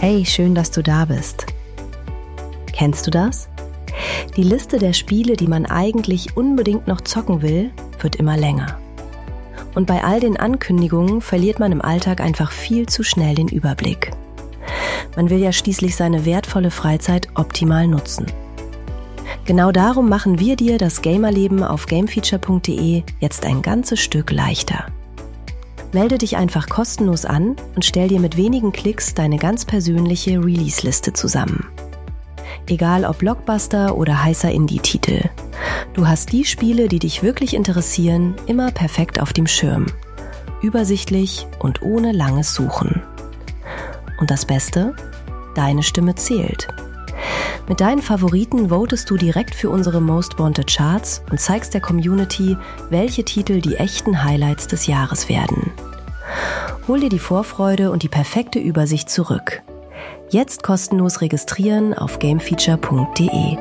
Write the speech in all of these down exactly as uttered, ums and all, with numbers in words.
Hey, schön, dass du da bist. Kennst du das? Die Liste der Spiele, die man eigentlich unbedingt noch zocken will, wird immer länger. Und bei all den Ankündigungen verliert man im Alltag einfach viel zu schnell den Überblick. Man will ja schließlich seine wertvolle Freizeit optimal nutzen. Genau darum machen wir dir das Gamerleben auf gamefeature punkt de jetzt ein ganzes Stück leichter. Melde dich einfach kostenlos an und stell dir mit wenigen Klicks deine ganz persönliche Release-Liste zusammen. Egal ob Blockbuster oder heißer Indie-Titel. Du hast die Spiele, die dich wirklich interessieren, immer perfekt auf dem Schirm. Übersichtlich und ohne langes Suchen. Und das Beste? Deine Stimme zählt. Mit deinen Favoriten votest du direkt für unsere Most Wanted Charts und zeigst der Community, welche Titel die echten Highlights des Jahres werden. Hol dir die Vorfreude und die perfekte Übersicht zurück. Jetzt kostenlos registrieren auf gamefeature punkt de.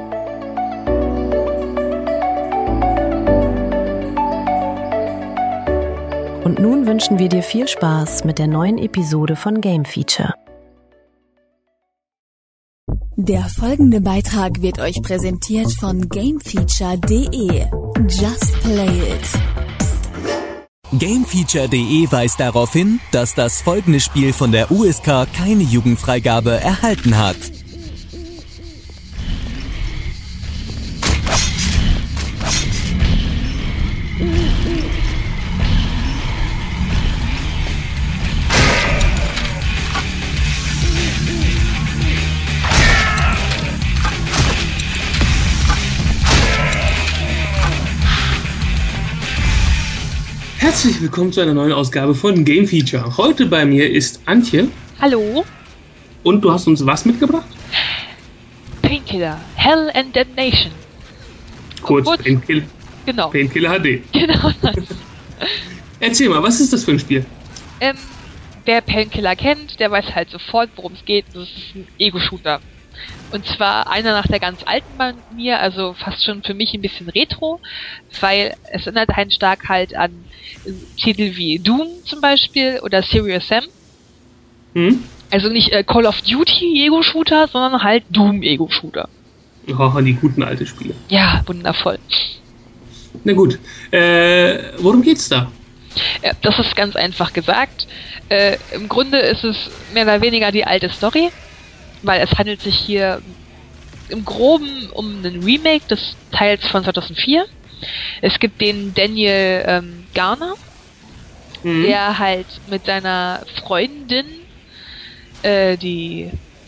Und nun wünschen wir dir viel Spaß mit der neuen Episode von Game Feature. Der folgende Beitrag wird euch präsentiert von gamefeature punkt de. Just play it. gamefeature punkt de weist darauf hin, dass das folgende Spiel von der U S K keine Jugendfreigabe erhalten hat. Herzlich willkommen zu einer neuen Ausgabe von Game Feature. Heute bei mir ist Antje. Hallo. Und du hast uns was mitgebracht? Painkiller, Hell and Damnation. Kurz, Kurz Painkiller. Genau. Painkiller H D. Genau. Erzähl mal, was ist das für ein Spiel? Ähm, wer Painkiller kennt, der weiß halt sofort, worum es geht. Das ist ein Ego-Shooter. Und zwar einer nach der ganz alten Manier, also fast schon für mich ein bisschen retro, weil es erinnert einen stark halt an Titel wie Doom zum Beispiel oder Serious Sam. Hm? Also nicht äh, Call of Duty Ego-Shooter, sondern halt Doom Ego-Shooter. Oh, die guten alten Spiele. Ja, wundervoll. Na gut, äh, worum geht's da? Ja, das ist ganz einfach gesagt. Äh, im Grunde ist es mehr oder weniger die alte Story, weil es handelt sich hier im Groben um einen Remake des Teils von zweitausendvier. Es gibt den Daniel ähm, Garner, mhm. der halt mit seiner Freundin, äh, die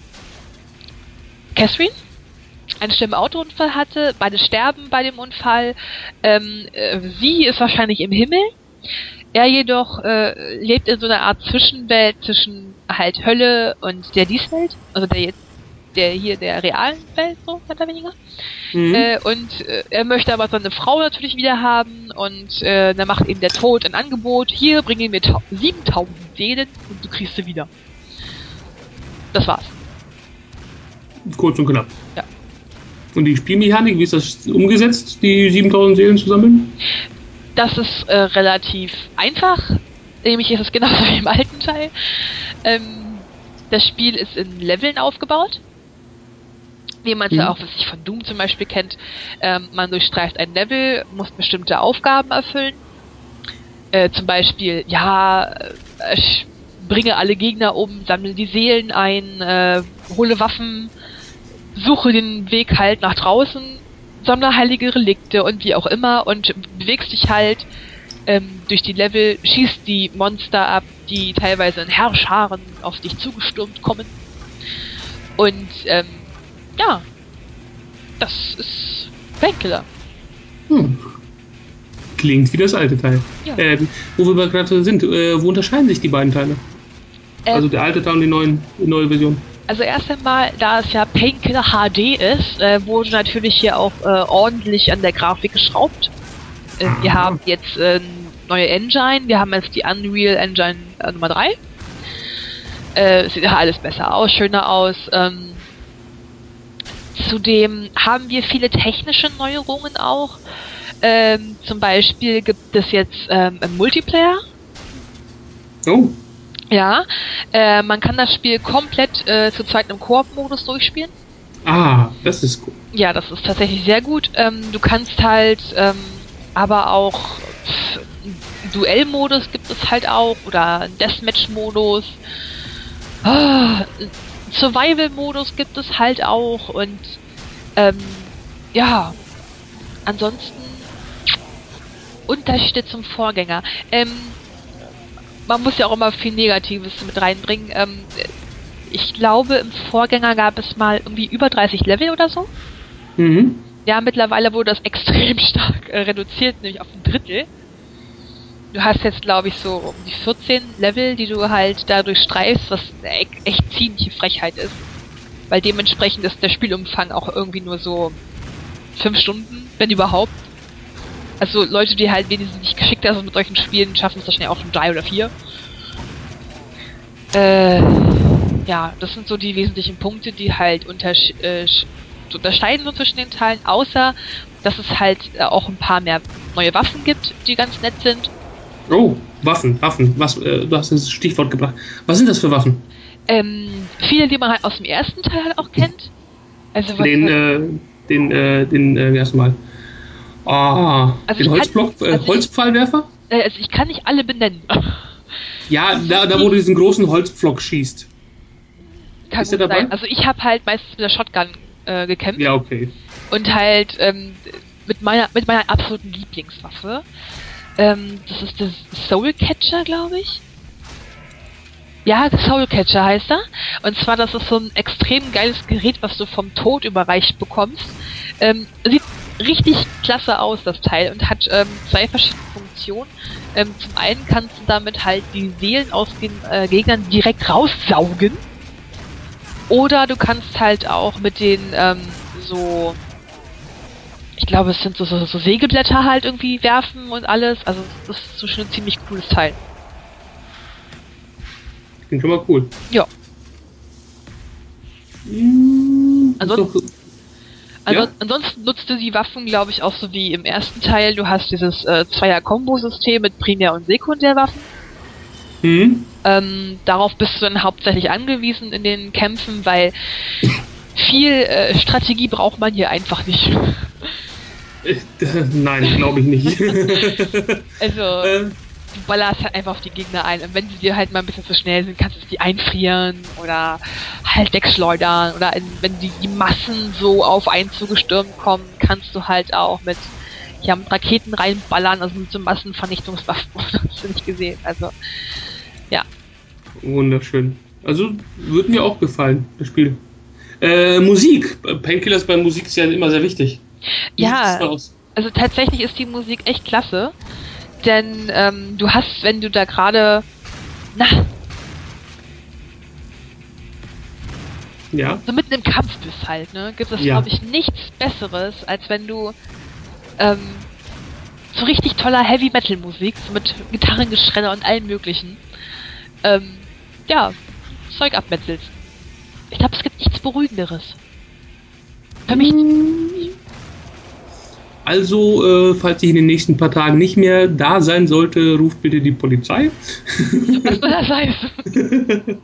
Catherine, einen schlimmen Autounfall hatte. Beide sterben bei dem Unfall. Ähm, äh, sie ist wahrscheinlich im Himmel. Er jedoch äh, lebt in so einer Art Zwischenwelt zwischen halt Hölle und der Dieswelt, also der jetzt der hier der realen Welt, so mehr oder weniger. Mhm. Äh, und äh, er möchte aber seine Frau natürlich wieder haben und äh, dann macht ihm der Tod ein Angebot. Hier, bringe mir siebentausend Seelen und du kriegst sie wieder. Das war's. Kurz und knapp. Ja. Und die Spielmechanik, wie ist das umgesetzt, die siebentausend Seelen zu sammeln? Das ist äh, relativ einfach. Nämlich ist es genauso wie im alten Teil. Ähm, das Spiel ist in Leveln aufgebaut. Wie man es mhm. ja auch, was ich von Doom zum Beispiel kennt. Ähm, man durchstreift ein Level, muss bestimmte Aufgaben erfüllen. Äh, zum Beispiel, ja, äh, bringe alle Gegner um, sammle die Seelen ein, äh, hole Waffen, suche den Weg halt nach draußen, sammle heilige Relikte und wie auch immer und bewegst dich halt ähm, durch die Level, schießt die Monster ab, die teilweise in Heerscharen auf dich zugestürmt kommen. Und ähm, ja, das ist Painkiller. Hm. Klingt wie das alte Teil. Ja. Ähm, wo wir gerade sind, äh, wo unterscheiden sich die beiden Teile? Ähm, also der alte Teil und die, neuen, die neue Version. Also erst einmal, da es ja Painkiller H D ist, äh, wurde natürlich hier auch äh, ordentlich an der Grafik geschraubt. Äh, wir haben jetzt äh, neue Engine, wir haben jetzt die Unreal Engine äh, Nummer drei. Äh, sieht ja alles besser aus, schöner aus. Ähm, zudem haben wir viele technische Neuerungen auch. Ähm, zum Beispiel gibt es jetzt ähm, einen Multiplayer. Oh. Ja, äh, man kann das Spiel komplett äh, zu zweit im Koop-Modus durchspielen. Ah, das ist cool. Ja, das ist tatsächlich sehr gut. Ähm, du kannst halt ähm, aber auch pff, Duellmodus gibt es halt auch oder Deathmatch-Modus. Oh, Survival-Modus gibt es halt auch und ähm, ja, ansonsten Unterschiede zum Vorgänger. Ähm, man muss ja auch immer viel Negatives mit reinbringen. Ähm, ich glaube, im Vorgänger gab es mal irgendwie über dreißig Level oder so. Mhm. Ja, mittlerweile wurde das extrem stark äh, reduziert, nämlich auf ein Drittel. Du hast jetzt, glaube ich, so um die vierzehn Level, die du halt dadurch streifst, was e- echt ziemliche Frechheit ist. Weil dementsprechend ist der Spielumfang auch irgendwie nur so fünf Stunden, wenn überhaupt. Also Leute, die halt wenigstens nicht geschickter sind mit solchen Spielen, schaffen es da schnell auch schon drei oder vier. Äh, ja, das sind so die wesentlichen Punkte, die halt untersch äh, unterscheiden so zwischen den Teilen, außer dass es halt äh, auch ein paar mehr neue Waffen gibt, die ganz nett sind. Oh, Waffen, Waffen. Was, äh, du hast das Stichwort gebracht. Was sind das für Waffen? Ähm, viele, die man halt aus dem ersten Teil halt auch kennt. Also was Den, äh, den, äh, den, äh, wie heißt du mal? Ah, Also den ich Holzblock, kann- äh, also ich- Holzpfeilwerfer? äh, also ich kann nicht alle benennen. Ja, da, da wo du diesen großen Holzpflock schießt. Kann Ist der gut dabei? sein. Also ich habe halt meistens mit der Shotgun äh, gekämpft. Ja, okay. Und halt ähm, mit meiner mit meiner absoluten Lieblingswaffe. Ähm, das ist das Soul Catcher, glaube ich. Ja, Soul Catcher heißt er. Und zwar, das ist so ein extrem geiles Gerät, was du vom Tod überreicht bekommst. Ähm, sieht richtig klasse aus, das Teil, und hat ähm, zwei verschiedene Funktionen. Ähm, zum einen kannst du damit halt die Seelen aus den äh, Gegnern direkt raussaugen. Oder du kannst halt auch mit den ähm, so, ich glaube, es sind so, so, so Sägeblätter halt irgendwie werfen und alles. Also das ist so schon ein ziemlich cooles Teil. Klingt schon mal cool. Ja. Mmh, Ansonsten, doch, also, ja? ansonsten nutzt du die Waffen, glaube ich, auch so wie im ersten Teil. Du hast dieses äh, Zweier-Kombo-System mit Primär- und Sekundärwaffen. Hm? Ähm, darauf bist du dann hauptsächlich angewiesen in den Kämpfen, weil viel äh, Strategie braucht man hier einfach nicht. Äh, äh, nein, glaube ich nicht. Also, äh, du ballerst halt einfach auf die Gegner ein. Und wenn sie dir halt mal ein bisschen zu schnell sind, kannst du die einfrieren oder halt wegschleudern. Oder in, wenn die, die Massen so auf einen zugestürmt kommen, kannst du halt auch mit, ja, mit Raketen reinballern, also mit so Massenvernichtungswaffen. Das hast du nicht gesehen. Also, ja. wunderschön. Also, wird mir auch gefallen, das Spiel. Äh, Musik. Painkillers bei Musik ist ja immer sehr wichtig. Wie Ja. sieht's da aus? Also tatsächlich ist die Musik echt klasse. Denn ähm, du hast, wenn du da gerade, na, Ja. so mitten im Kampf bist halt, ne, gibt es, Ja. glaube ich, nichts Besseres, als wenn du ähm, so richtig toller Heavy-Metal-Musik, so mit Gitarrengeschredder und allem möglichen, ähm, ja, Zeug abmetzelst. Ich glaube, es gibt nichts Beruhigenderes. Für mich Also, äh, falls ich in den nächsten paar Tagen nicht mehr da sein sollte, ruft bitte die Polizei. was soll das heißen?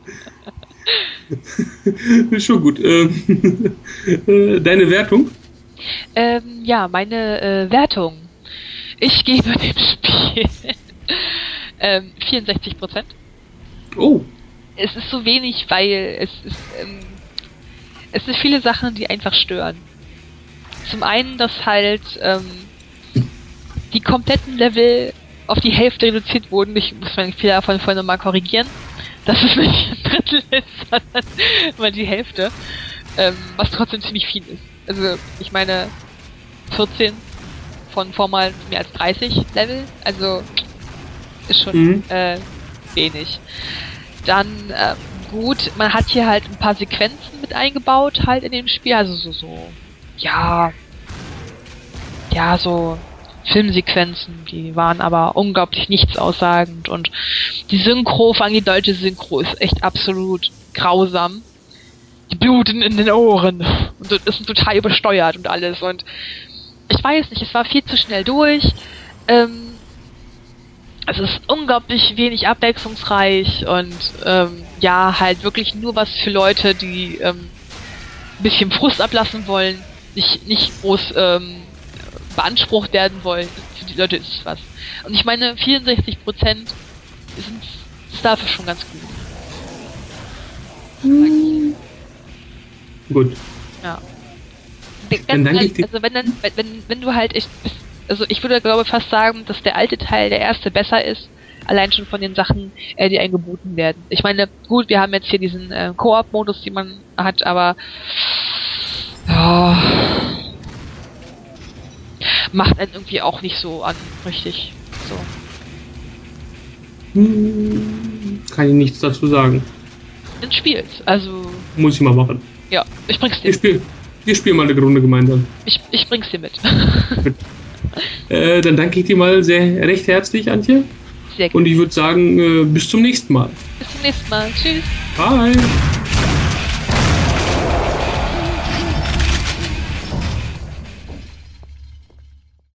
Schon gut. Ähm, äh, deine Wertung? Ähm, ja, meine äh, Wertung. Ich gebe dem Spiel ähm, vierundsechzig Prozent. Oh, Es ist so wenig, weil es ist, ähm, es sind viele Sachen, die einfach stören. Zum einen, dass halt ähm, die kompletten Level auf die Hälfte reduziert wurden. Ich muss meinen Fehler von vorhin nochmal korrigieren. Dass es nicht ein Drittel ist, sondern mal die Hälfte. Ähm, was trotzdem ziemlich viel ist. Also, ich meine, vierzehn von vormal mehr als dreißig Level. Also, ist schon Mhm. äh, wenig. Dann, ähm, gut, man hat hier halt ein paar Sequenzen mit eingebaut halt in dem Spiel. Also so, so, ja, ja, so Filmsequenzen, die waren aber unglaublich nichtssaussagend, und die Synchro, vor allem die deutsche Synchro, ist echt absolut grausam. Die bluten in den Ohren und das ist total übersteuert und alles, und ich weiß nicht, es war viel zu schnell durch. Ähm, Also es ist unglaublich wenig abwechslungsreich und ähm, ja, halt wirklich nur was für Leute, die ähm, ein bisschen Frust ablassen wollen, nicht, nicht groß ähm, beansprucht werden wollen. Für die Leute ist es was. Und ich meine, vierundsechzig Prozent sind ist dafür schon ganz gut. Hm. Gut. Ja. Dann danke ich dir. Also wenn dann, wenn, wenn du halt echt bist, also ich würde glaube fast sagen, dass der alte Teil, der erste, besser ist, allein schon von den Sachen, äh, die einem geboten werden. Ich meine, gut, wir haben jetzt hier diesen äh, Koop-Modus, den man hat, aber ja, macht einen irgendwie auch nicht so an, richtig. So. Hm, kann ich nichts dazu sagen. Dann spiel's, also. Muss ich mal machen. Ja, ich bring's dir wir spiel, wir spielen mal eine Runde gemeinsam. Ich, ich bring's dir mit. äh, dann danke ich dir mal sehr recht herzlich, Antje. Sehr gut. Und ich würde sagen, äh, bis zum nächsten Mal. Bis zum nächsten Mal. Tschüss. Bye.